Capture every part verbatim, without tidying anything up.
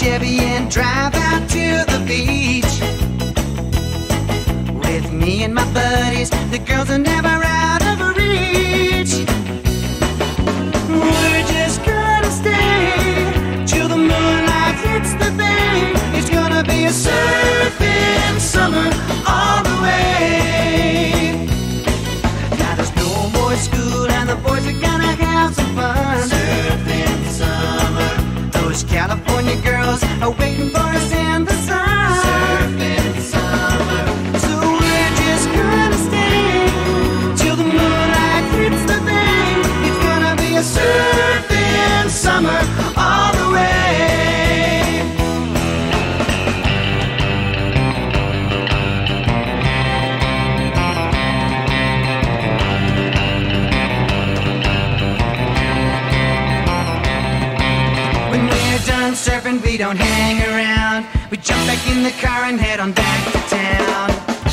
Chevy and drive out to the beach. With me and my buddies, the girls are never out of reach. We're just gonna stay till the moonlight hits the bay. It's gonna be a surfing summer all the way. Now there's no more school and the boys are gonna have some fun. Surfing summer. Those California girls are waiting for us in the sun. Surfing summer. So we're just gonna stay till the moonlight hits the bay. It's gonna be a surfing summer all the way. When we're done surfing, we don't hang around. We jump back in the car and head on back to town.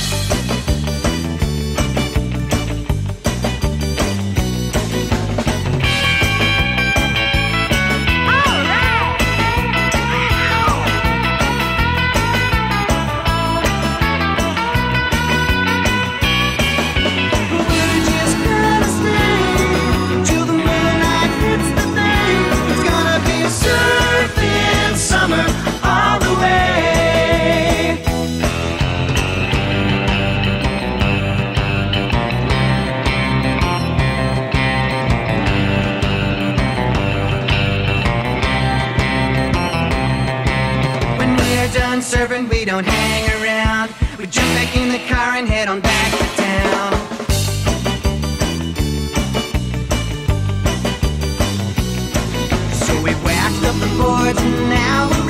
We're just gonna stay till the moonlight hits the bay. It's gonna be a surfing summer all the way. When we're done surfing, we don't hang around. We jump back in the car and head on back to town. So we waxed up the boards and now